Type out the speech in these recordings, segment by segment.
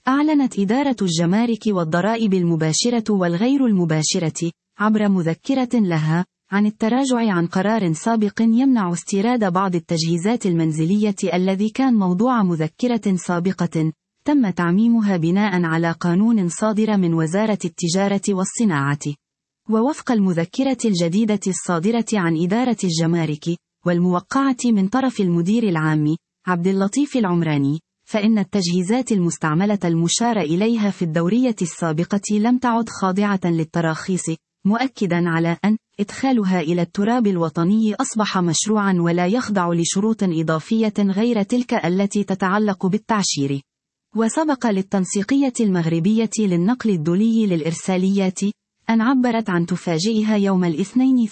أعلنت إدارة الجمارك والضرائب المباشرة والغير المباشرة عبر مذكرة لها عن التراجع عن قرار سابق يمنع استيراد بعض التجهيزات المنزلية الذي كان موضوع مذكرة سابقة تم تعميمها بناء على قانون صادر من وزارة التجارة والصناعة. ووفق المذكرة الجديدة الصادرة عن إدارة الجمارك والموقعة من طرف المدير العام عبد اللطيف العمراني، فإن التجهيزات المستعملة المشار إليها في الدورية السابقة لم تعد خاضعة للتراخيص، مؤكدا على أن إدخالها إلى التراب الوطني أصبح مشروعا ولا يخضع لشروط إضافية غير تلك التي تتعلق بالتعشير. وسبق للتنسيقية المغربية للنقل الدولي للإرساليات أن عبرت عن تفاجئها يوم الاثنين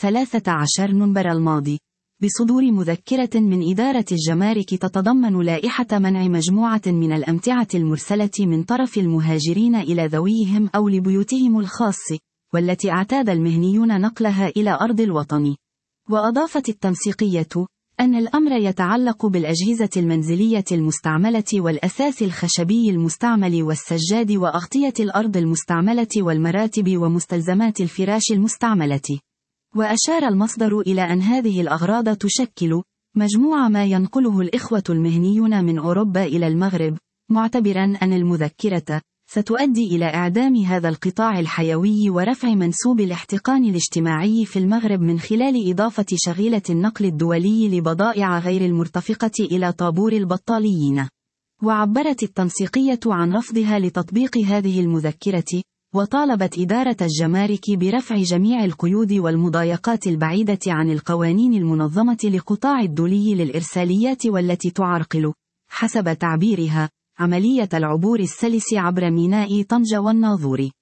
13 نوفمبر الماضي بصدور مذكرة من إدارة الجمارك تتضمن لائحة منع مجموعة من الأمتعة المرسلة من طرف المهاجرين إلى ذويهم أو لبيوتهم الخاص، والتي اعتاد المهنيون نقلها إلى أرض الوطن. وأضافت التنسيقية أن الأمر يتعلق بالأجهزة المنزلية المستعملة والأثاث الخشبي المستعمل والسجاد وأغطية الأرض المستعملة والمراتب ومستلزمات الفراش المستعملة. وأشار المصدر إلى أن هذه الأغراض تشكل مجموع ما ينقله الإخوة المهنيون من أوروبا إلى المغرب، معتبرا أن المذكرة ستؤدي إلى إعدام هذا القطاع الحيوي ورفع منسوب الاحتقان الاجتماعي في المغرب من خلال إضافة شغيلة النقل الدولي لبضائع غير المرتفقة إلى طابور البطاليين. وعبرت التنسيقية عن رفضها لتطبيق هذه المذكرة، وطالبت إدارة الجمارك برفع جميع القيود والمضايقات البعيدة عن القوانين المنظمة لقطاع الدولي للإرساليات والتي تعرقل، حسب تعبيرها، عملية العبور السلس عبر ميناء طنجة والناظور.